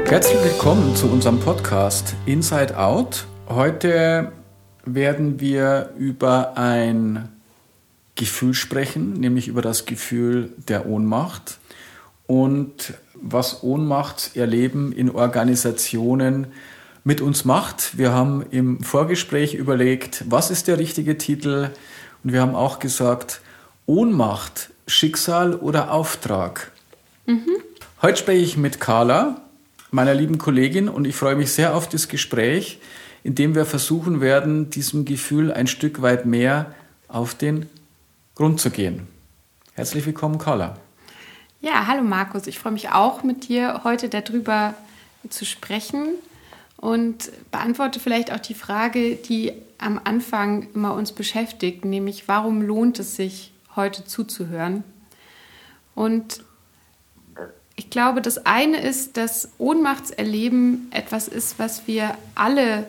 Herzlich willkommen zu unserem Podcast Inside Out. Heute werden wir über ein Gefühl sprechen, nämlich über das Gefühl der Ohnmacht und was Ohnmachtserleben in Organisationen mit uns macht. Wir haben im Vorgespräch überlegt, was ist der richtige Titel, und wir haben auch gesagt, Ohnmacht, Schicksal oder Auftrag. Heute spreche ich mit Carla, meiner lieben Kollegin, und ich freue mich sehr auf das Gespräch, in dem wir versuchen werden, diesem Gefühl ein Stück weit mehr auf den Grund zu gehen. Herzlich willkommen, Carla. Ja, hallo Markus. Ich freue mich auch, mit dir heute darüber zu sprechen und beantworte vielleicht auch die Frage, die am Anfang immer uns beschäftigt, nämlich warum lohnt es sich, heute zuzuhören? Und ich glaube, das eine ist, dass Ohnmachtserleben etwas ist, was wir alle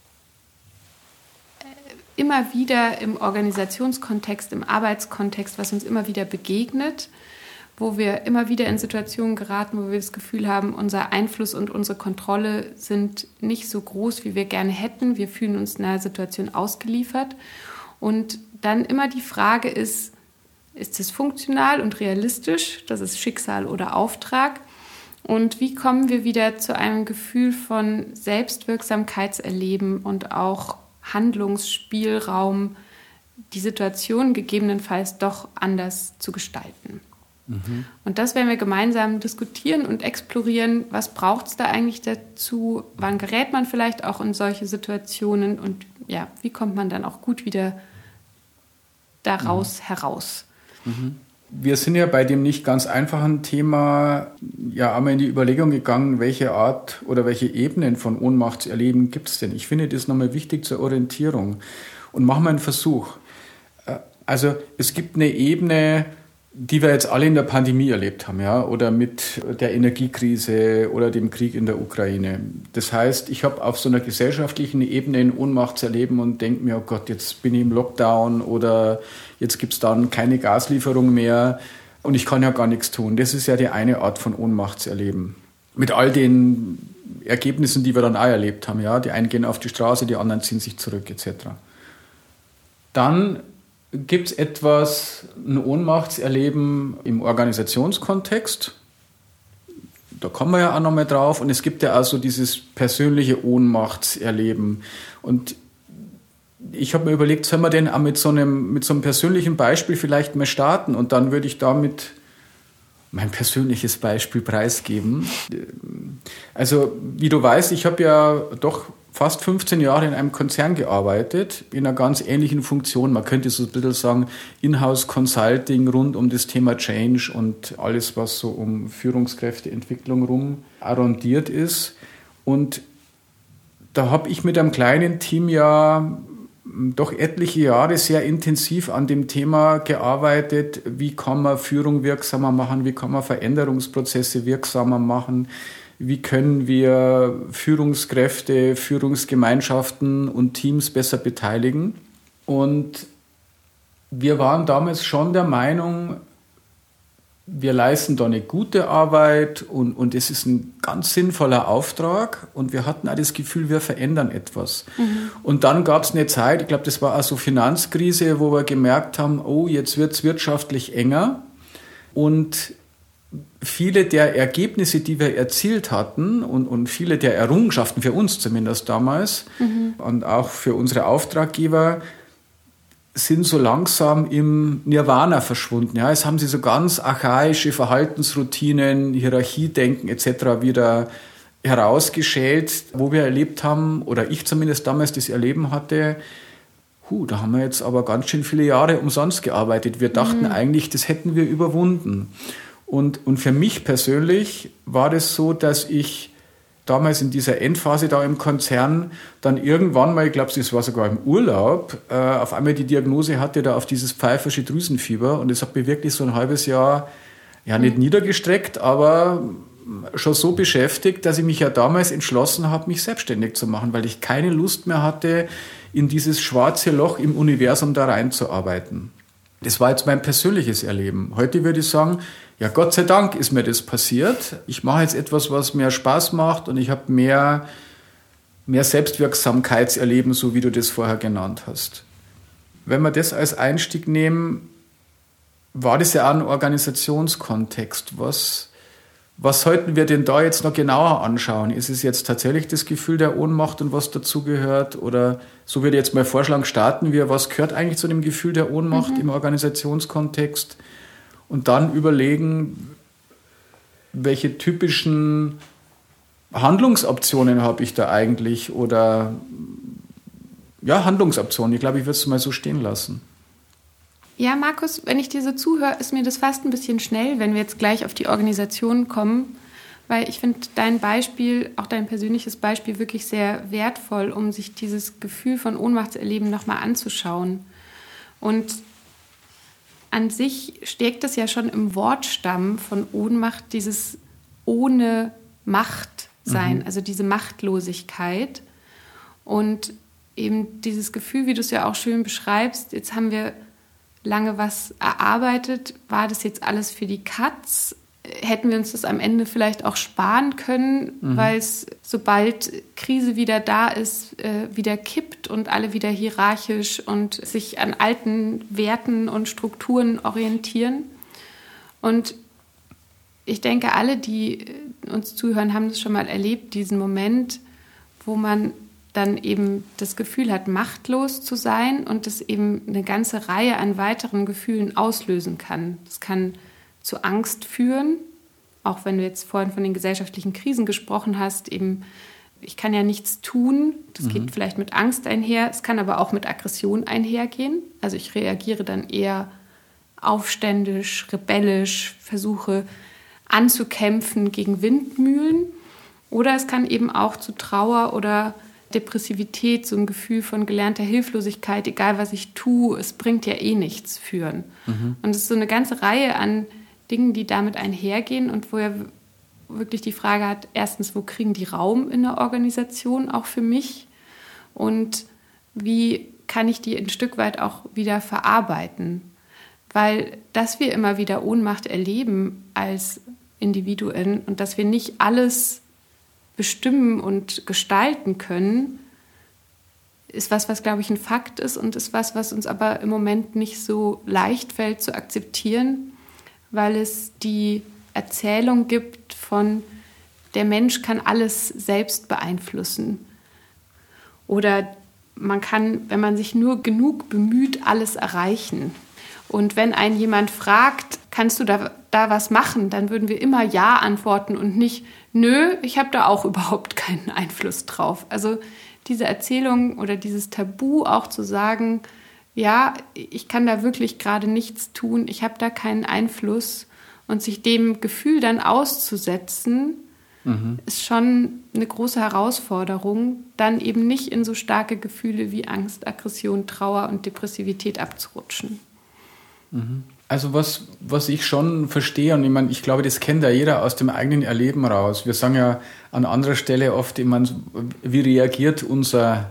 immer wieder im Organisationskontext, im Arbeitskontext, was uns immer wieder begegnet, wo wir immer wieder in Situationen geraten, wo wir das Gefühl haben, unser Einfluss und unsere Kontrolle sind nicht so groß, wie wir gerne hätten. Wir fühlen uns einer Situation ausgeliefert. Und dann immer die Frage ist es funktional und realistisch? Das ist Schicksal oder Auftrag. Und wie kommen wir wieder zu einem Gefühl von Selbstwirksamkeitserleben und auch Handlungsspielraum, die Situation gegebenenfalls doch anders zu gestalten? Und das werden wir gemeinsam diskutieren und explorieren. Was braucht es da eigentlich dazu? Wann gerät man vielleicht auch in solche Situationen? Und ja, wie kommt man dann auch gut wieder daraus heraus? Wir sind ja bei dem nicht ganz einfachen Thema einmal in die Überlegung gegangen, welche Art oder welche Ebenen von Ohnmachtserleben gibt es denn? Ich finde das nochmal wichtig zur Orientierung. Und machen wir einen Versuch. Also es gibt eine Ebene, die wir jetzt alle in der Pandemie erlebt haben, ja, oder mit der Energiekrise oder dem Krieg in der Ukraine. Das heißt, ich habe auf so einer gesellschaftlichen Ebene ein Ohnmachtserleben und denke mir, oh Gott, jetzt bin ich im Lockdown oder jetzt gibt es dann keine Gaslieferung mehr und ich kann ja gar nichts tun. Das ist ja die eine Art von Ohnmachtserleben. Mit all den Ergebnissen, die wir dann auch erlebt haben. Ja? Die einen gehen auf die Straße, die anderen ziehen sich zurück etc. Dann gibt es ein Ohnmachtserleben im Organisationskontext. Da kommen wir ja auch nochmal drauf. Und es gibt ja auch so dieses persönliche Ohnmachtserleben. Und ich habe mir überlegt, sollen wir denn auch mit so einem persönlichen Beispiel vielleicht mal starten? Und dann würde ich damit mein persönliches Beispiel preisgeben. Also, wie du weißt, ich habe ja doch fast 15 Jahre in einem Konzern gearbeitet, in einer ganz ähnlichen Funktion. Man könnte so ein bisschen sagen, Inhouse-Consulting rund um das Thema Change und alles, was so um Führungskräfteentwicklung rum arrondiert ist. Und da habe ich mit einem kleinen Team ja doch etliche Jahre sehr intensiv an dem Thema gearbeitet, wie kann man Führung wirksamer machen, wie kann man Veränderungsprozesse wirksamer machen, wie können wir Führungskräfte, Führungsgemeinschaften und Teams besser beteiligen. Und wir waren damals schon der Meinung, wir leisten da eine gute Arbeit und es ist ein ganz sinnvoller Auftrag. Und wir hatten auch das Gefühl, wir verändern etwas. Und dann gab es eine Zeit, ich glaube, das war auch so Finanzkrise, wo wir gemerkt haben, oh, jetzt wird es wirtschaftlich enger. Und viele der Ergebnisse, die wir erzielt hatten und viele der Errungenschaften für uns zumindest damals und auch für unsere Auftraggeber sind so langsam im Nirvana verschwunden. Ja, es haben sie so ganz archaische Verhaltensroutinen, Hierarchiedenken etc. wieder herausgeschält, wo wir erlebt haben, oder ich zumindest damals das Erleben hatte, da haben wir jetzt aber ganz schön viele Jahre umsonst gearbeitet. Wir dachten eigentlich, das hätten wir überwunden. Und für mich persönlich war das so, dass ich damals in dieser Endphase da im Konzern dann irgendwann mal, ich glaube, das war sogar im Urlaub, auf einmal die Diagnose hatte da auf dieses pfeifersche Drüsenfieber. Und das hat mich wirklich so ein halbes Jahr, nicht niedergestreckt, aber schon so beschäftigt, dass ich mich ja damals entschlossen habe, mich selbstständig zu machen, weil ich keine Lust mehr hatte, in dieses schwarze Loch im Universum da reinzuarbeiten. Das war jetzt mein persönliches Erleben. Heute würde ich sagen, ja, Gott sei Dank ist mir das passiert. Ich mache jetzt etwas, was mir Spaß macht und ich habe mehr Selbstwirksamkeitserleben, so wie du das vorher genannt hast. Wenn wir das als Einstieg nehmen, war das ja auch ein Organisationskontext. Was sollten wir denn da jetzt noch genauer anschauen? Ist es jetzt tatsächlich das Gefühl der Ohnmacht und was dazugehört? Oder so würde ich jetzt mal vorschlagen, starten wir, was gehört eigentlich zu dem Gefühl der Ohnmacht im Organisationskontext? Und dann überlegen, welche typischen Handlungsoptionen habe ich da eigentlich? Oder ja, Handlungsoptionen. Ich glaube, ich würde es mal so stehen lassen. Ja, Markus, wenn ich dir so zuhöre, ist mir das fast ein bisschen schnell, wenn wir jetzt gleich auf die Organisation kommen, weil ich finde dein Beispiel, auch dein persönliches Beispiel, wirklich sehr wertvoll, um sich dieses Gefühl von Ohnmachtserleben nochmal anzuschauen. Und an sich steckt es ja schon im Wortstamm von Ohnmacht, dieses ohne Macht sein, also diese Machtlosigkeit und eben dieses Gefühl, wie du es ja auch schön beschreibst, jetzt haben wir lange was erarbeitet, war das jetzt alles für die Katz? Hätten wir uns das am Ende vielleicht auch sparen können, weil es, sobald Krise wieder da ist, wieder kippt und alle wieder hierarchisch und sich an alten Werten und Strukturen orientieren. Und ich denke, alle, die uns zuhören, haben das schon mal erlebt, diesen Moment, wo man dann eben das Gefühl hat, machtlos zu sein und das eben eine ganze Reihe an weiteren Gefühlen auslösen kann. Das kann zu Angst führen, auch wenn du jetzt vorhin von den gesellschaftlichen Krisen gesprochen hast, eben ich kann ja nichts tun, das geht vielleicht mit Angst einher, es kann aber auch mit Aggression einhergehen. Also ich reagiere dann eher aufständisch, rebellisch, versuche anzukämpfen gegen Windmühlen. Oder es kann eben auch zu Trauer oder Depressivität, so ein Gefühl von gelernter Hilflosigkeit, egal was ich tue, es bringt ja eh nichts führen. Und es ist so eine ganze Reihe an Dingen, die damit einhergehen und wo er wirklich die Frage hat, erstens, wo kriegen die Raum in der Organisation auch für mich und wie kann ich die ein Stück weit auch wieder verarbeiten? Weil, dass wir immer wieder Ohnmacht erleben als Individuen und dass wir nicht alles bestimmen und gestalten können, ist was glaube ich, ein Fakt ist und ist was uns aber im Moment nicht so leicht fällt zu akzeptieren, weil es die Erzählung gibt von, der Mensch kann alles selbst beeinflussen. Oder man kann, wenn man sich nur genug bemüht, alles erreichen. Und wenn einen jemand fragt, kannst du da was machen, dann würden wir immer Ja antworten und nicht, nö, ich habe da auch überhaupt keinen Einfluss drauf. Also diese Erzählung oder dieses Tabu auch zu sagen, ja, ich kann da wirklich gerade nichts tun, ich habe da keinen Einfluss und sich dem Gefühl dann auszusetzen, ist schon eine große Herausforderung, dann eben nicht in so starke Gefühle wie Angst, Aggression, Trauer und Depressivität abzurutschen. Also was ich schon verstehe, und ich meine, ich glaube, das kennt ja jeder aus dem eigenen Erleben raus. Wir sagen ja an anderer Stelle oft, ich meine, wie reagiert unser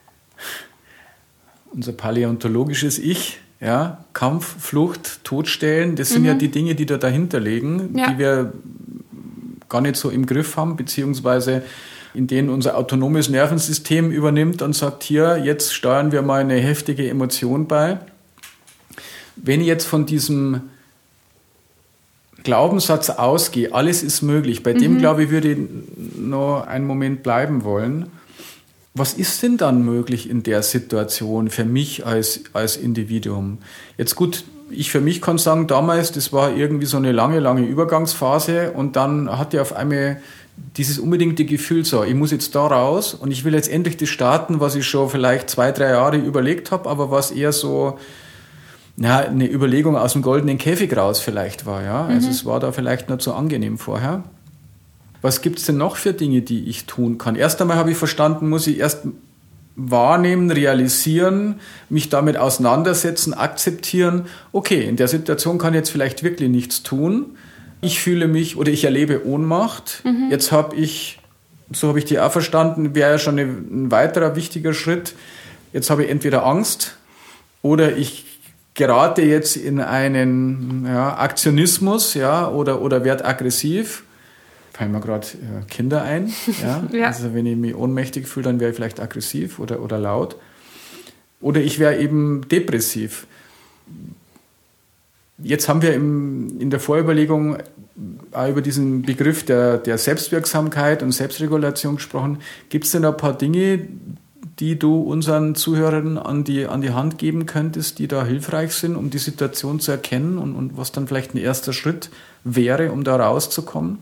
paläontologisches Ich? Ja? Kampf, Flucht, Todstellen, das sind ja die Dinge, die da dahinter liegen, die wir gar nicht so im Griff haben, beziehungsweise in denen unser autonomes Nervensystem übernimmt und sagt, hier, jetzt steuern wir mal eine heftige Emotion bei. Wenn ich jetzt von diesem Glaubenssatz ausgehe, alles ist möglich, bei dem, glaube ich, würde ich noch einen Moment bleiben wollen. Was ist denn dann möglich in der Situation für mich als Individuum? Jetzt gut, ich für mich kann sagen, damals, das war irgendwie so eine lange Übergangsphase und dann hatte ich auf einmal dieses unbedingte Gefühl, so, ich muss jetzt da raus und ich will jetzt endlich das starten, was ich schon vielleicht 2-3 Jahre überlegt habe, aber was eher so eine Überlegung aus dem goldenen Käfig raus vielleicht war. Ja? Also es war da vielleicht nicht so angenehm vorher. Was gibt es denn noch für Dinge, die ich tun kann? Erst einmal habe ich verstanden, muss ich erst wahrnehmen, realisieren, mich damit auseinandersetzen, akzeptieren. Okay, in der Situation kann ich jetzt vielleicht wirklich nichts tun. Ich fühle mich oder ich erlebe Ohnmacht. Jetzt habe ich, so habe ich die auch verstanden, wäre ja schon ein weiterer wichtiger Schritt. Jetzt habe ich entweder Angst oder ich gerate jetzt in einen Aktionismus, oder werde aggressiv. Fallen mir gerade Kinder ein. Ja? Ja. Also wenn ich mich ohnmächtig fühle, dann wäre ich vielleicht aggressiv oder laut. Oder ich wäre eben depressiv. Jetzt haben wir in der Vorüberlegung auch über diesen Begriff der Selbstwirksamkeit und Selbstregulation gesprochen. Gibt es denn ein paar Dinge, die du unseren Zuhörern an die Hand geben könntest, die da hilfreich sind, um die Situation zu erkennen und was dann vielleicht ein erster Schritt wäre, um da rauszukommen?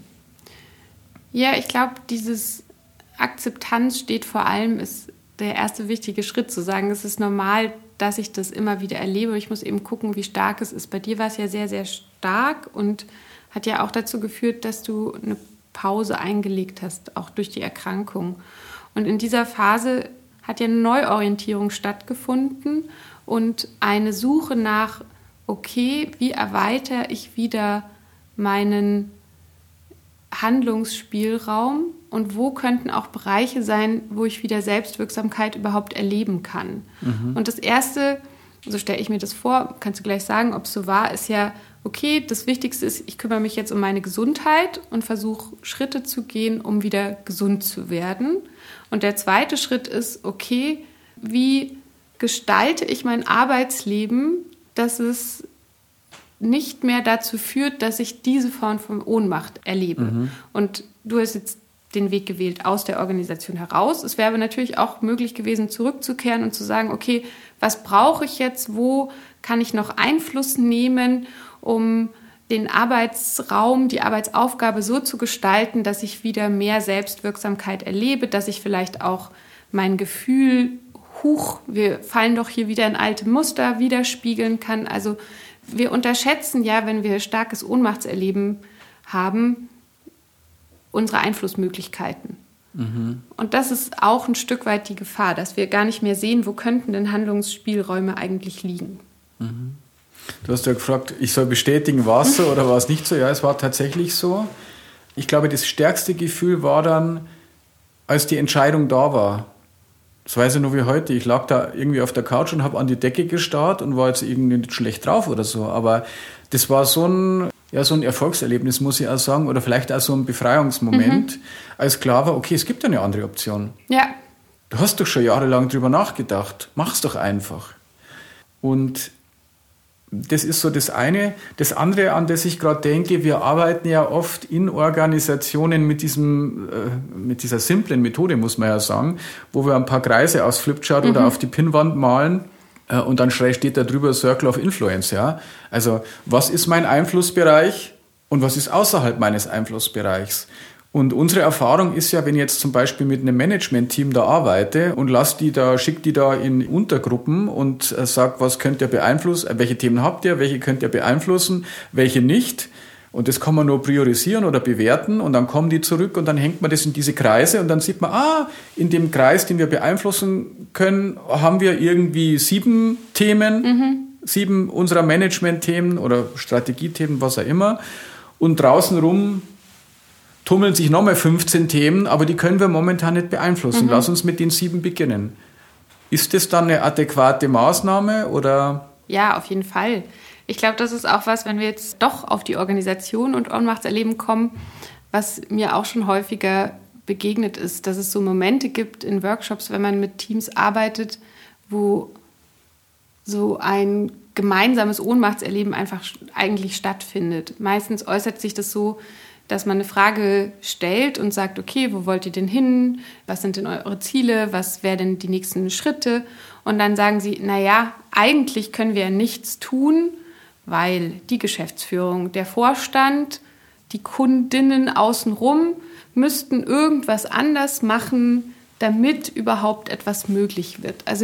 Ja, ich glaube, dieses Akzeptanz steht vor allem, ist der erste wichtige Schritt, zu sagen, es ist normal, dass ich das immer wieder erlebe. Ich muss eben gucken, wie stark es ist. Bei dir war es ja sehr, sehr stark und hat ja auch dazu geführt, dass du eine Pause eingelegt hast, auch durch die Erkrankung. Und in dieser Phase hat ja eine Neuorientierung stattgefunden und eine Suche nach, okay, wie erweitere ich wieder meinen Handlungsspielraum und wo könnten auch Bereiche sein, wo ich wieder Selbstwirksamkeit überhaupt erleben kann. Mhm. Und das Erste, so stelle ich mir das vor, kannst du gleich sagen, ob es so war, ist ja, okay, das Wichtigste ist, ich kümmere mich jetzt um meine Gesundheit und versuche Schritte zu gehen, um wieder gesund zu werden. Und der zweite Schritt ist, okay, wie gestalte ich mein Arbeitsleben, dass es nicht mehr dazu führt, dass ich diese Form von Ohnmacht erlebe. Mhm. Und du hast jetzt den Weg gewählt aus der Organisation heraus. Es wäre aber natürlich auch möglich gewesen, zurückzukehren und zu sagen, okay, was brauche ich jetzt? Wo kann ich noch Einfluss nehmen, um den Arbeitsraum, die Arbeitsaufgabe so zu gestalten, dass ich wieder mehr Selbstwirksamkeit erlebe, dass ich vielleicht auch mein Gefühl, wir fallen doch hier wieder in alte Muster, widerspiegeln kann. Also wir unterschätzen ja, wenn wir starkes Ohnmachtserleben haben, unsere Einflussmöglichkeiten. Mhm. Und das ist auch ein Stück weit die Gefahr, dass wir gar nicht mehr sehen, wo könnten denn Handlungsspielräume eigentlich liegen. Mhm. Du hast ja gefragt, ich soll bestätigen, war es so oder war es nicht so? Ja, es war tatsächlich so. Ich glaube, das stärkste Gefühl war dann, als die Entscheidung da war. Das weiß ich noch wie heute. Ich lag da irgendwie auf der Couch und habe an die Decke gestarrt und war jetzt irgendwie nicht schlecht drauf oder so. Aber das war so ein Erfolgserlebnis, muss ich auch sagen. Oder vielleicht auch so ein Befreiungsmoment, als klar war, okay, es gibt ja eine andere Option. Ja. Du hast doch schon jahrelang drüber nachgedacht. Mach's doch einfach. Und das ist so das eine. Das andere, an das ich gerade denke, wir arbeiten ja oft in Organisationen mit dieser simplen Methode, muss man ja sagen, wo wir ein paar Kreise aus Flipchart oder auf die Pinnwand malen und dann steht da drüber Circle of Influence. Ja? Also was ist mein Einflussbereich und was ist außerhalb meines Einflussbereichs? Und unsere Erfahrung ist ja, wenn ich jetzt zum Beispiel mit einem Management-Team da arbeite und schicke die da in Untergruppen und sage, was könnt ihr beeinflussen, welche Themen habt ihr, welche könnt ihr beeinflussen, welche nicht. Und das kann man nur priorisieren oder bewerten und dann kommen die zurück und dann hängt man das in diese Kreise und dann sieht man, in dem Kreis, den wir beeinflussen können, haben wir irgendwie 7 Themen, 7 unserer Management-Themen oder Strategiethemen, was auch immer. Und draußen rum tummeln sich nochmal 15 Themen, aber die können wir momentan nicht beeinflussen. Lass uns mit den 7 beginnen. Ist das dann eine adäquate Maßnahme oder? Ja, auf jeden Fall. Ich glaube, das ist auch was, wenn wir jetzt doch auf die Organisation und Ohnmachtserleben kommen, was mir auch schon häufiger begegnet ist, dass es so Momente gibt in Workshops, wenn man mit Teams arbeitet, wo so ein gemeinsames Ohnmachtserleben einfach eigentlich stattfindet. Meistens äußert sich das so, dass man eine Frage stellt und sagt, okay, wo wollt ihr denn hin? Was sind denn eure Ziele? Was wären denn die nächsten Schritte? Und dann sagen sie, naja, eigentlich können wir ja nichts tun, weil die Geschäftsführung, der Vorstand, die Kundinnen außenrum müssten irgendwas anders machen, damit überhaupt etwas möglich wird. Also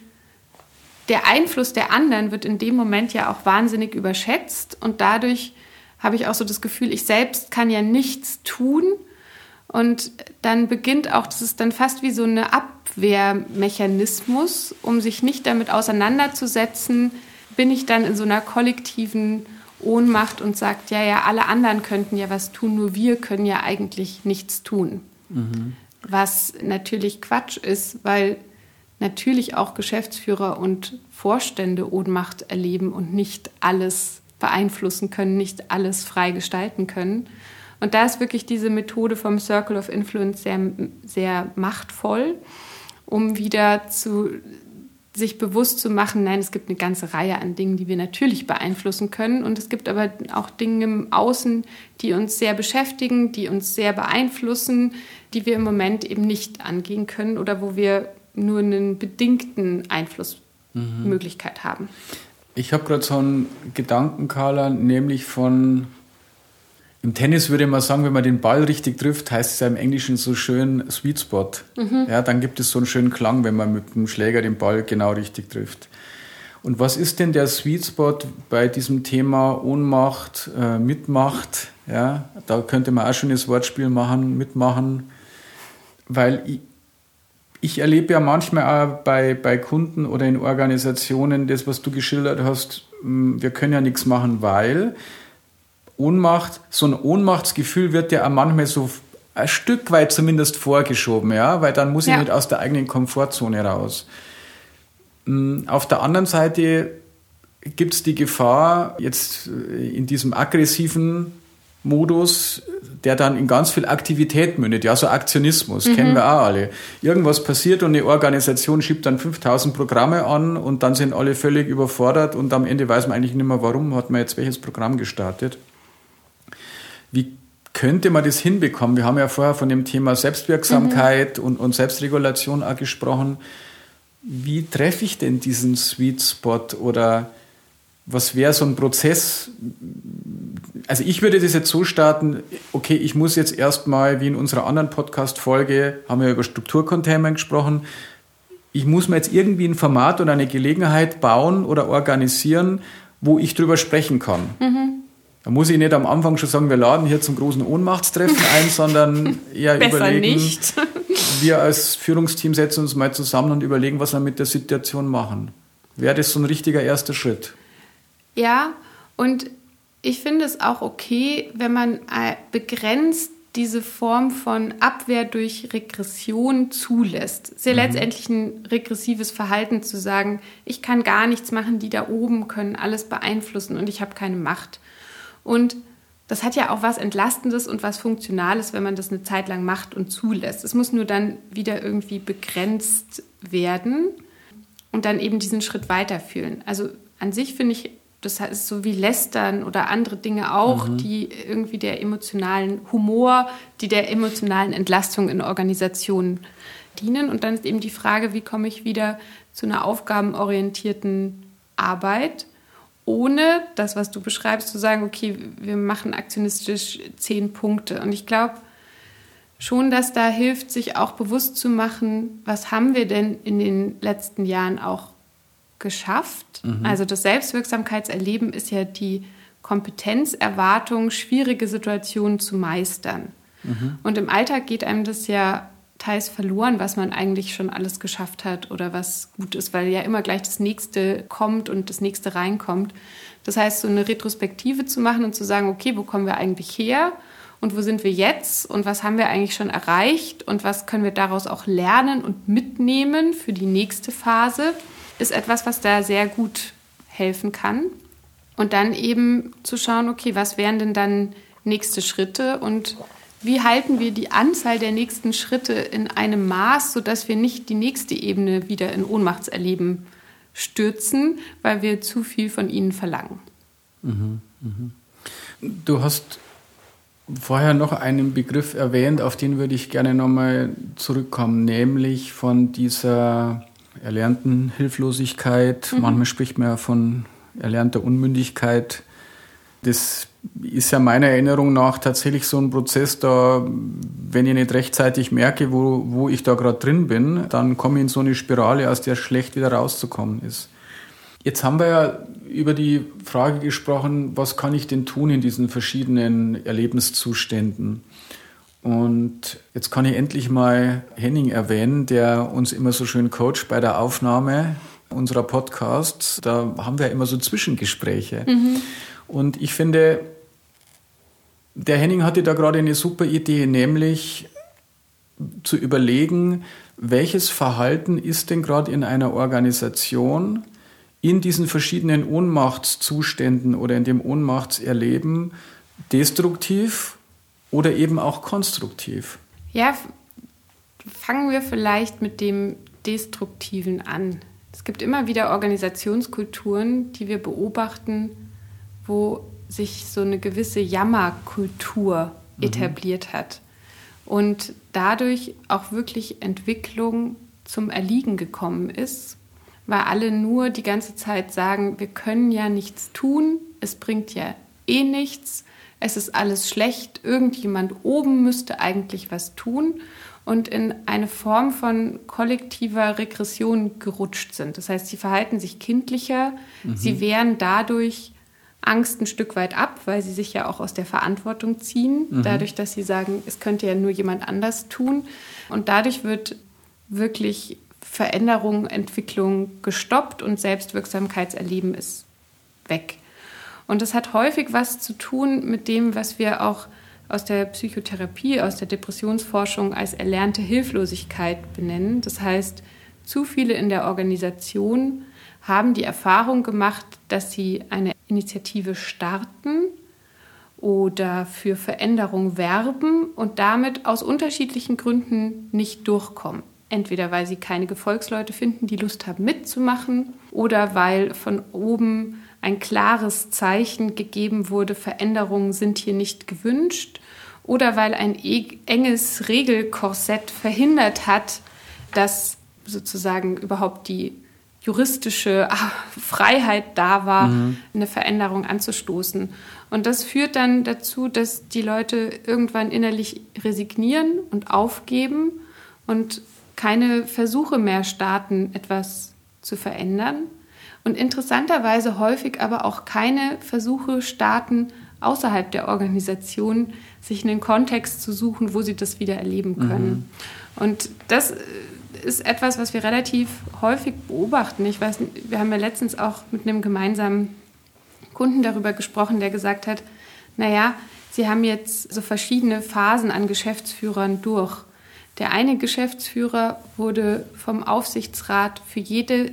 der Einfluss der anderen wird in dem Moment ja auch wahnsinnig überschätzt und dadurch habe ich auch so das Gefühl, ich selbst kann ja nichts tun und dann beginnt auch, das ist dann fast wie so eine Abwehrmechanismus, um sich nicht damit auseinanderzusetzen, bin ich dann in so einer kollektiven Ohnmacht und sagt, ja, alle anderen könnten ja was tun, nur wir können ja eigentlich nichts tun. Mhm. Was natürlich Quatsch ist, weil natürlich auch Geschäftsführer und Vorstände Ohnmacht erleben und nicht alles beeinflussen können, nicht alles frei gestalten können. Und da ist wirklich diese Methode vom Circle of Influence sehr, sehr machtvoll, um wieder sich bewusst zu machen, nein, es gibt eine ganze Reihe an Dingen, die wir natürlich beeinflussen können. Und es gibt aber auch Dinge im Außen, die uns sehr beschäftigen, die uns sehr beeinflussen, die wir im Moment eben nicht angehen können oder wo wir nur einen bedingten Einflussmöglichkeit haben. Ich habe gerade so einen Gedanken, Carla, nämlich im Tennis würde man sagen, wenn man den Ball richtig trifft, heißt es ja im Englischen so schön Sweet Spot. Ja, dann gibt es so einen schönen Klang, wenn man mit dem Schläger den Ball genau richtig trifft. Und was ist denn der Sweet Spot bei diesem Thema Ohnmacht, Mitmacht? Ja, da könnte man auch schon das Wortspiel mitmachen, weil ich erlebe ja manchmal auch bei Kunden oder in Organisationen das, was du geschildert hast, wir können ja nichts machen, weil Ohnmacht, so ein Ohnmachtsgefühl wird ja auch manchmal so ein Stück weit zumindest vorgeschoben, ja, weil dann muss ich nicht aus der eigenen Komfortzone raus. Auf der anderen Seite gibt es die Gefahr, jetzt in diesem aggressiven Modus, der dann in ganz viel Aktivität mündet, ja, so Aktionismus, kennen wir auch alle. Irgendwas passiert und eine Organisation schiebt dann 5000 Programme an und dann sind alle völlig überfordert und am Ende weiß man eigentlich nicht mehr, warum hat man jetzt welches Programm gestartet. Wie könnte man das hinbekommen? Wir haben ja vorher von dem Thema Selbstwirksamkeit und Selbstregulation auch gesprochen. Wie treffe ich denn diesen Sweet Spot oder was wäre so ein Prozess? Also ich würde das jetzt so starten, okay, ich muss jetzt erstmal, wie in unserer anderen Podcast-Folge, haben wir über Strukturcontainment gesprochen, ich muss mir jetzt irgendwie ein Format oder eine Gelegenheit bauen oder organisieren, wo ich drüber sprechen kann. Da muss ich nicht am Anfang schon sagen, wir laden hier zum großen Ohnmachtstreffen ein, sondern eher überlegen, nicht. Wir als Führungsteam setzen uns mal zusammen und überlegen, was wir mit der Situation machen. Wäre das so ein richtiger erster Schritt? Ja, und ich finde es auch okay, wenn man begrenzt diese Form von Abwehr durch Regression zulässt. Es ist ja letztendlich ein regressives Verhalten zu sagen, ich kann gar nichts machen, die da oben können alles beeinflussen und ich habe keine Macht. Und das hat ja auch was Entlastendes und was Funktionales, wenn man das eine Zeit lang macht und zulässt. Es muss nur dann wieder irgendwie begrenzt werden und dann eben diesen Schritt weiterführen. Also an sich finde ich, das ist so wie Lästern oder andere Dinge auch, die irgendwie der emotionalen Humor, die der emotionalen Entlastung in Organisationen dienen. Und dann ist eben die Frage, wie komme ich wieder zu einer aufgabenorientierten Arbeit, ohne das, was du beschreibst, zu sagen, okay, wir machen aktionistisch 10 Punkte. Und ich glaube schon, dass da hilft, sich auch bewusst zu machen, was haben wir denn in den letzten Jahren auch geschafft. Also das Selbstwirksamkeitserleben ist ja die Kompetenzerwartung, schwierige Situationen zu meistern. Und im Alltag geht einem das ja teils verloren, was man eigentlich schon alles geschafft hat oder was gut ist, weil ja immer gleich das Nächste kommt und das Nächste reinkommt. Das heißt, so eine Retrospektive zu machen und zu sagen, okay, wo kommen wir eigentlich her und wo sind wir jetzt und was haben wir eigentlich schon erreicht und was können wir daraus auch lernen und mitnehmen für die nächste Phase, ist etwas, was da sehr gut helfen kann. Und dann eben zu schauen, okay, was wären denn dann nächste Schritte und wie halten wir die Anzahl der nächsten Schritte in einem Maß, sodass wir nicht die nächste Ebene wieder in Ohnmachtserleben stürzen, weil wir zu viel von ihnen verlangen. Du hast vorher noch einen Begriff erwähnt, auf den würde ich gerne nochmal zurückkommen, nämlich von dieser erlernten Hilflosigkeit. Manchmal spricht man ja von erlernter Unmündigkeit. Das ist ja meiner Erinnerung nach tatsächlich so ein Prozess, da, wenn ich nicht rechtzeitig merke, wo ich da gerade drin bin, dann komme ich in so eine Spirale, aus der schlecht wieder rauszukommen ist. Jetzt haben wir ja über die Frage gesprochen, was kann ich denn tun in diesen verschiedenen Erlebenszuständen? Und jetzt kann ich endlich mal Henning erwähnen, der uns immer so schön coacht bei der Aufnahme unserer Podcasts. Da haben wir ja immer so Zwischengespräche. Und ich finde, der Henning hatte da gerade eine super Idee, nämlich zu überlegen, welches Verhalten ist denn gerade in einer Organisation in diesen verschiedenen Ohnmachtszuständen oder in dem Ohnmachtserleben destruktiv oder eben auch konstruktiv? Ja, fangen wir vielleicht mit dem Destruktiven an. Es gibt immer wieder Organisationskulturen, die wir beobachten, wo sich so eine gewisse Jammerkultur etabliert hat und dadurch auch wirklich Entwicklung zum Erliegen gekommen ist, weil alle nur die ganze Zeit sagen, wir können ja nichts tun, es bringt ja eh nichts, es ist alles schlecht, irgendjemand oben müsste eigentlich was tun und in eine Form von kollektiver Regression gerutscht sind. Das heißt, sie verhalten sich kindlicher, sie wehren dadurch Angst ein Stück weit ab, weil sie sich ja auch aus der Verantwortung ziehen, dadurch, dass sie sagen, es könnte ja nur jemand anders tun. Und dadurch wird wirklich Veränderung, Entwicklung gestoppt und Selbstwirksamkeitserleben ist weg. Und das hat häufig was zu tun mit dem, was wir auch aus der Psychotherapie, aus der Depressionsforschung als erlernte Hilflosigkeit benennen. Das heißt, zu viele in der Organisation haben die Erfahrung gemacht, dass sie eine Initiative starten oder für Veränderung werben und damit aus unterschiedlichen Gründen nicht durchkommen. Entweder weil sie keine Gefolgsleute finden, die Lust haben mitzumachen, oder weil von oben ein klares Zeichen gegeben wurde, Veränderungen sind hier nicht gewünscht, oder weil ein enges Regelkorsett verhindert hat, dass sozusagen überhaupt die juristische Freiheit da war, eine Veränderung anzustoßen. Und das führt dann dazu, dass die Leute irgendwann innerlich resignieren und aufgeben und keine Versuche mehr starten, etwas zu verändern. Und interessanterweise häufig aber auch keine Versuche starten, außerhalb der Organisation sich einen Kontext zu suchen, wo sie das wieder erleben können. Und das ist etwas, was wir relativ häufig beobachten. Ich weiß, wir haben ja letztens auch mit einem gemeinsamen Kunden darüber gesprochen, der gesagt hat, naja, sie haben jetzt so verschiedene Phasen an Geschäftsführern durch. Der eine Geschäftsführer wurde vom Aufsichtsrat für jede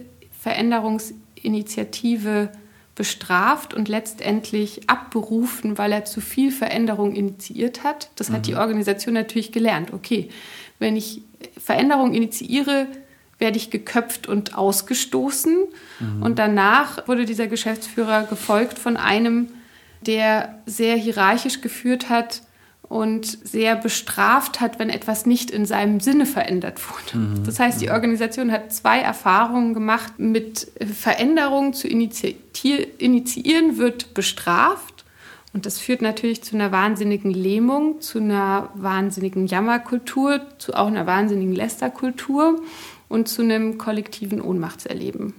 Veränderungsinitiative bestraft und letztendlich abberufen, weil er zu viel Veränderung initiiert hat. Das hat die Organisation natürlich gelernt. Okay, wenn ich Veränderung initiiere, werde ich geköpft und ausgestoßen. Und danach wurde dieser Geschäftsführer gefolgt von einem, der sehr hierarchisch geführt hat und sehr bestraft hat, wenn etwas nicht in seinem Sinne verändert wurde. Das heißt, die Organisation hat 2 Erfahrungen gemacht. Mit Veränderung zu initiieren wird bestraft. Und das führt natürlich zu einer wahnsinnigen Lähmung, zu einer wahnsinnigen Jammerkultur, zu auch einer wahnsinnigen Lästerkultur und zu einem kollektiven Ohnmachtserleben.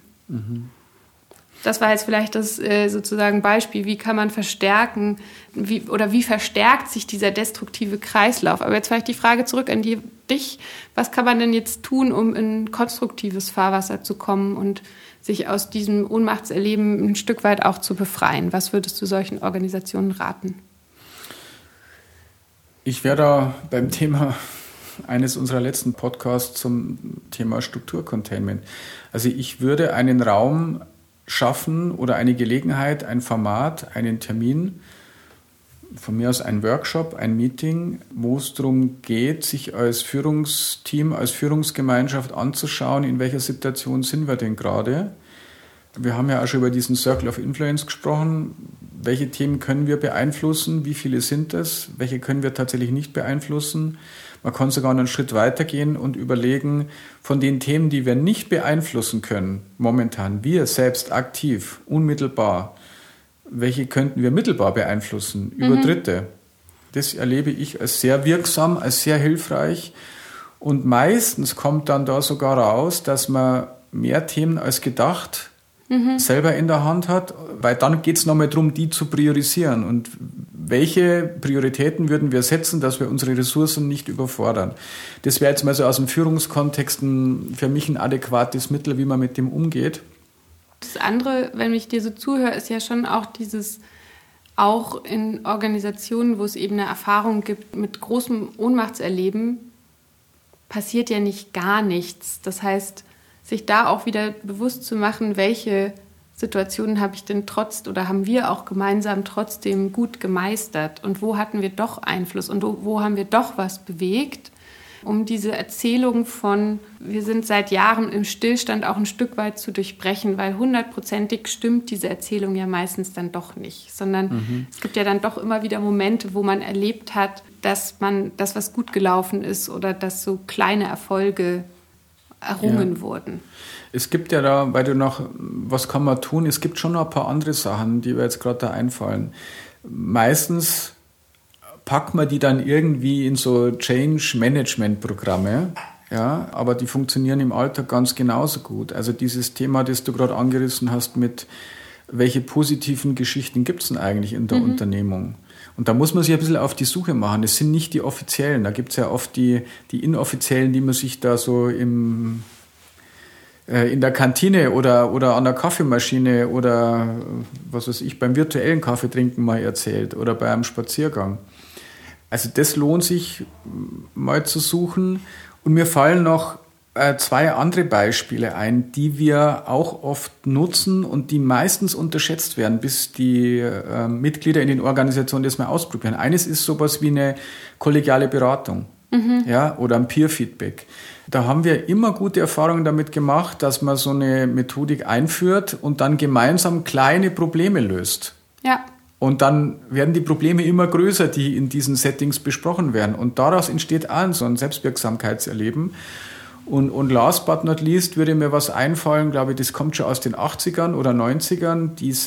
Das war jetzt vielleicht das sozusagen Beispiel, wie kann man verstärken, wie verstärkt sich dieser destruktive Kreislauf. Aber jetzt vielleicht die Frage zurück an dich. Was kann man denn jetzt tun, um in konstruktives Fahrwasser zu kommen und sich aus diesem Ohnmachtserleben ein Stück weit auch zu befreien? Was würdest du solchen Organisationen raten? Ich wäre da beim Thema eines unserer letzten Podcasts zum Thema Strukturcontainment. Also ich würde einen Raum schaffen oder eine Gelegenheit, ein Format, einen Termin, von mir aus ein Workshop, ein Meeting, wo es darum geht, sich als Führungsteam, als Führungsgemeinschaft anzuschauen, in welcher Situation sind wir denn gerade. Wir haben ja auch schon über diesen Circle of Influence gesprochen. Welche Themen können wir beeinflussen? Wie viele sind es? Welche können wir tatsächlich nicht beeinflussen? Man kann sogar noch einen Schritt weitergehen und überlegen, von den Themen, die wir nicht beeinflussen können, momentan, wir selbst aktiv, unmittelbar, welche könnten wir mittelbar beeinflussen über Dritte? Das erlebe ich als sehr wirksam, als sehr hilfreich. Und meistens kommt dann da sogar raus, dass man mehr Themen als gedacht selber in der Hand hat, weil dann geht es nochmal darum, die zu priorisieren. Und welche Prioritäten würden wir setzen, dass wir unsere Ressourcen nicht überfordern? Das wäre jetzt mal so aus dem Führungskontext für mich ein adäquates Mittel, wie man mit dem umgeht. Das andere, wenn ich dir so zuhöre, ist ja schon auch dieses, auch in Organisationen, wo es eben eine Erfahrung gibt mit großem Ohnmachtserleben, passiert ja nicht gar nichts. Das heißt, sich da auch wieder bewusst zu machen, welche Situationen habe ich denn haben wir auch gemeinsam trotzdem gut gemeistert und wo hatten wir doch Einfluss und wo haben wir doch was bewegt, um diese Erzählung von, wir sind seit Jahren im Stillstand auch ein Stück weit zu durchbrechen, weil 100%ig stimmt diese Erzählung ja meistens dann doch nicht, sondern es gibt ja dann doch immer wieder Momente, wo man erlebt hat, dass was gut gelaufen ist oder dass so kleine Erfolge errungen wurden. Es gibt ja da, weil du noch, was kann man tun? Es gibt schon noch ein paar andere Sachen, die mir jetzt gerade da einfallen. Meistens packt man die dann irgendwie in so Change-Management-Programme, ja, aber die funktionieren im Alltag ganz genauso gut. Also dieses Thema, das du gerade angerissen hast mit, welche positiven Geschichten gibt es denn eigentlich in der Unternehmung? Und da muss man sich ein bisschen auf die Suche machen. Es sind nicht die offiziellen, da gibt es ja oft die inoffiziellen, die man sich da so in der Kantine oder an der Kaffeemaschine oder was weiß ich, beim virtuellen Kaffeetrinken mal erzählt oder bei einem Spaziergang. Also das lohnt sich mal zu suchen. Und mir fallen noch 2 andere Beispiele ein, die wir auch oft nutzen und die meistens unterschätzt werden, bis die Mitglieder in den Organisationen das mal ausprobieren. Eines ist sowas wie eine kollegiale Beratung, ja, oder ein Peer-Feedback. Da haben wir immer gute Erfahrungen damit gemacht, dass man so eine Methodik einführt und dann gemeinsam kleine Probleme löst. Ja. Und dann werden die Probleme immer größer, die in diesen Settings besprochen werden. Und daraus entsteht auch so ein Selbstwirksamkeitserleben. Und last but not least würde mir was einfallen, glaube ich, das kommt schon aus den 80ern oder 90ern,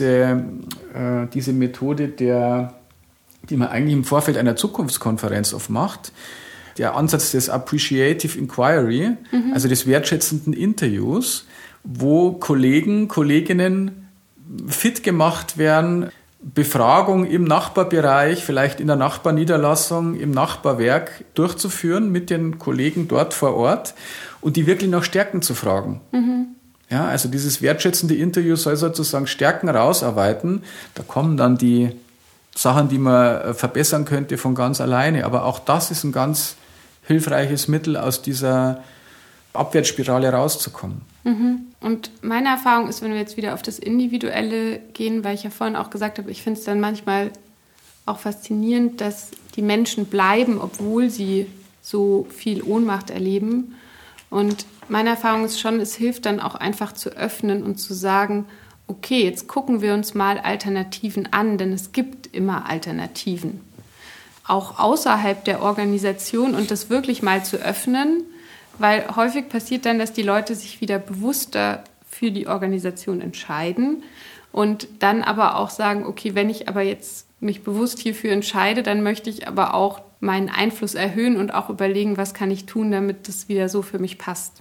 diese Methode, die man eigentlich im Vorfeld einer Zukunftskonferenz oft macht. Der Ansatz des Appreciative Inquiry, also des wertschätzenden Interviews, wo Kolleginnen fit gemacht werden, Befragung im Nachbarbereich, vielleicht in der Nachbarniederlassung, im Nachbarwerk durchzuführen mit den Kollegen dort vor Ort und die wirklich nach Stärken zu fragen. Ja, also dieses wertschätzende Interview soll sozusagen Stärken rausarbeiten. Da kommen dann die Sachen, die man verbessern könnte, von ganz alleine. Aber auch das ist ein ganz hilfreiches Mittel, aus dieser Abwärtsspirale rauszukommen. Und meine Erfahrung ist, wenn wir jetzt wieder auf das Individuelle gehen, weil ich ja vorhin auch gesagt habe, ich finde es dann manchmal auch faszinierend, dass die Menschen bleiben, obwohl sie so viel Ohnmacht erleben. Und meine Erfahrung ist schon, es hilft dann auch einfach zu öffnen und zu sagen, okay, jetzt gucken wir uns mal Alternativen an, denn es gibt immer Alternativen. Auch außerhalb der Organisation und das wirklich mal zu öffnen, weil häufig passiert dann, dass die Leute sich wieder bewusster für die Organisation entscheiden und dann aber auch sagen, okay, wenn ich aber jetzt mich bewusst hierfür entscheide, dann möchte ich aber auch meinen Einfluss erhöhen und auch überlegen, was kann ich tun, damit das wieder so für mich passt.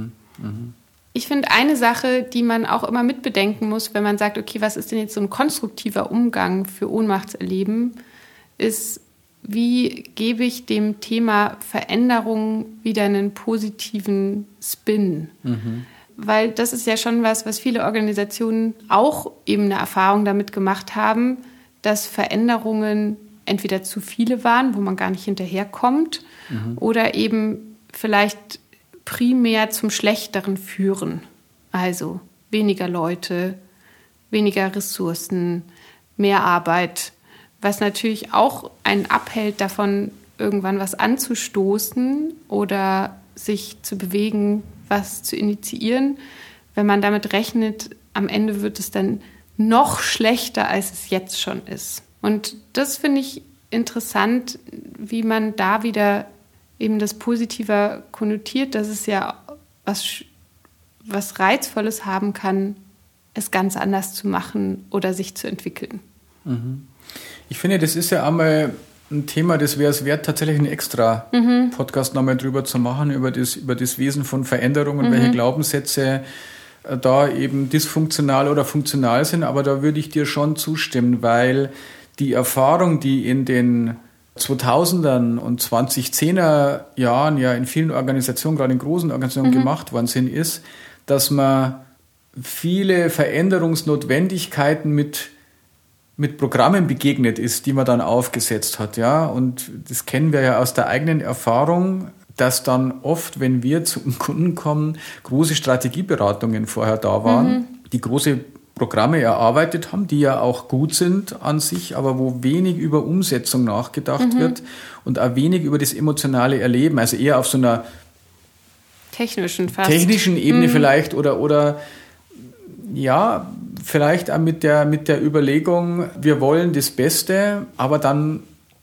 Ich finde eine Sache, die man auch immer mitbedenken muss, wenn man sagt, okay, was ist denn jetzt so ein konstruktiver Umgang für Ohnmachtserleben, ist, wie gebe ich dem Thema Veränderung wieder einen positiven Spin? Weil das ist ja schon was viele Organisationen auch eben eine Erfahrung damit gemacht haben, dass Veränderungen entweder zu viele waren, wo man gar nicht hinterherkommt, oder eben vielleicht primär zum Schlechteren führen. Also weniger Leute, weniger Ressourcen, mehr Arbeit, was natürlich auch einen abhält davon, irgendwann was anzustoßen oder sich zu bewegen, was zu initiieren. Wenn man damit rechnet, am Ende wird es dann noch schlechter, als es jetzt schon ist. Und das finde ich interessant, wie man da wieder eben das Positiver konnotiert, dass es ja was Reizvolles haben kann, es ganz anders zu machen oder sich zu entwickeln. Ich finde, das ist ja einmal ein Thema, das wäre es wert, tatsächlich einen extra Podcast nochmal drüber zu machen, über das Wesen von Veränderungen, welche Glaubenssätze da eben dysfunktional oder funktional sind. Aber da würde ich dir schon zustimmen, weil die Erfahrung, die in den 2000ern und 2010er Jahren ja in vielen Organisationen, gerade in großen Organisationen gemacht worden sind, ist, dass man viele Veränderungsnotwendigkeiten mit Programmen begegnet ist, die man dann aufgesetzt hat, ja. Und das kennen wir ja aus der eigenen Erfahrung, dass dann oft, wenn wir zum Kunden kommen, große Strategieberatungen vorher da waren, die große Programme erarbeitet haben, die ja auch gut sind an sich, aber wo wenig über Umsetzung nachgedacht wird und auch wenig über das emotionale Erleben, also eher auf so einer technischen Ebene vielleicht oder ja, vielleicht auch mit der Überlegung, wir wollen das Beste, aber dann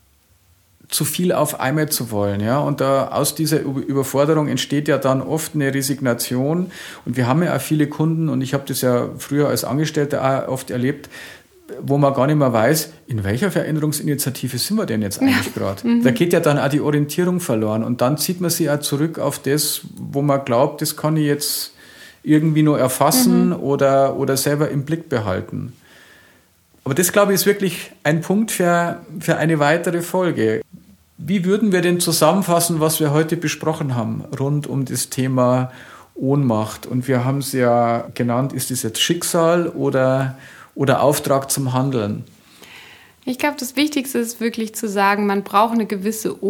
zu viel auf einmal zu wollen. Ja? Und aus dieser Überforderung entsteht ja dann oft eine Resignation. Und wir haben ja auch viele Kunden, und ich habe das ja früher als Angestellter auch oft erlebt, wo man gar nicht mehr weiß, in welcher Veränderungsinitiative sind wir denn jetzt eigentlich gerade? Da geht ja dann auch die Orientierung verloren. Und dann zieht man sich auch zurück auf das, wo man glaubt, das kann ich jetzt irgendwie nur erfassen oder selber im Blick behalten. Aber das, glaube ich, ist wirklich ein Punkt für eine weitere Folge. Wie würden wir denn zusammenfassen, was wir heute besprochen haben, rund um das Thema Ohnmacht? Und wir haben es ja genannt, ist es jetzt Schicksal oder Auftrag zum Handeln? Ich glaube, das Wichtigste ist wirklich zu sagen, man braucht eine gewisse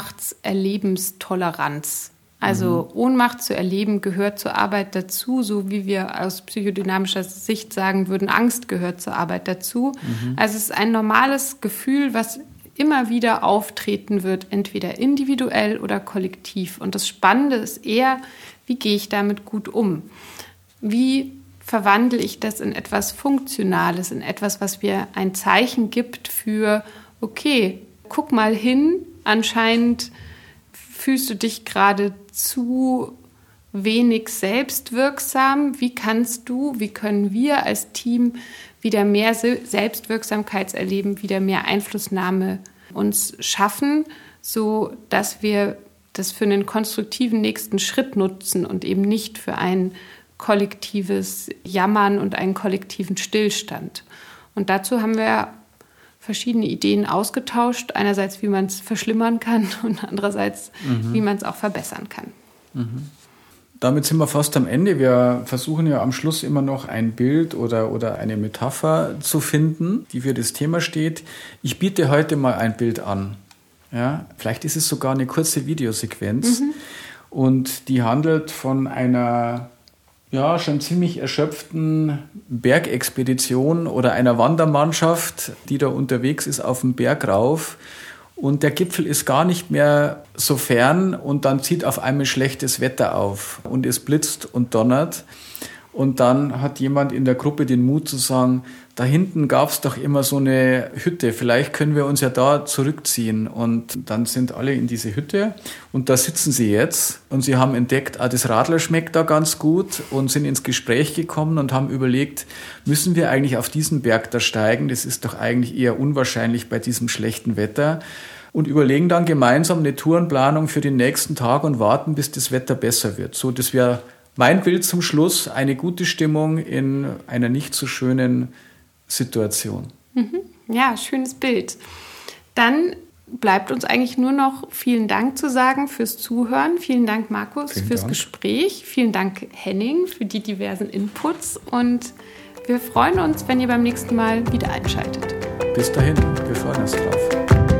Ohnmachtserlebenstoleranz. Also Ohnmacht zu erleben gehört zur Arbeit dazu, so wie wir aus psychodynamischer Sicht sagen würden, Angst gehört zur Arbeit dazu. Also es ist ein normales Gefühl, was immer wieder auftreten wird, entweder individuell oder kollektiv. Und das Spannende ist eher, wie gehe ich damit gut um? Wie verwandle ich das in etwas Funktionales, in etwas, was mir ein Zeichen gibt für, okay, guck mal hin, anscheinend fühlst du dich gerade zu wenig selbstwirksam. Wie können wir als Team wieder mehr Selbstwirksamkeitserleben, wieder mehr Einflussnahme uns schaffen, so dass wir das für einen konstruktiven nächsten Schritt nutzen und eben nicht für ein kollektives Jammern und einen kollektiven Stillstand. Und dazu haben wir verschiedene Ideen ausgetauscht. Einerseits, wie man es verschlimmern kann und andererseits, wie man es auch verbessern kann. Damit sind wir fast am Ende. Wir versuchen ja am Schluss immer noch ein Bild oder eine Metapher zu finden, die für das Thema steht. Ich biete heute mal ein Bild an. Ja, vielleicht ist es sogar eine kurze Videosequenz. Und die handelt von einer schon ziemlich erschöpften Bergexpedition oder einer Wandermannschaft, die da unterwegs ist auf dem Berg rauf. Und der Gipfel ist gar nicht mehr so fern und dann zieht auf einmal schlechtes Wetter auf und es blitzt und donnert. Und dann hat jemand in der Gruppe den Mut zu sagen, da hinten gab es doch immer so eine Hütte, vielleicht können wir uns ja da zurückziehen. Und dann sind alle in diese Hütte und da sitzen sie jetzt und sie haben entdeckt, das Radler schmeckt da ganz gut und sind ins Gespräch gekommen und haben überlegt, müssen wir eigentlich auf diesen Berg da steigen? Das ist doch eigentlich eher unwahrscheinlich bei diesem schlechten Wetter. Und überlegen dann gemeinsam eine Tourenplanung für den nächsten Tag und warten, bis das Wetter besser wird. So, das wäre mein Bild zum Schluss, eine gute Stimmung in einer nicht so schönen Situation. Ja, schönes Bild. Dann bleibt uns eigentlich nur noch vielen Dank zu sagen fürs Zuhören. Vielen Dank, Markus, fürs Gespräch. Vielen Dank, Henning, für die diversen Inputs. Und wir freuen uns, wenn ihr beim nächsten Mal wieder einschaltet. Bis dahin, wir freuen uns drauf.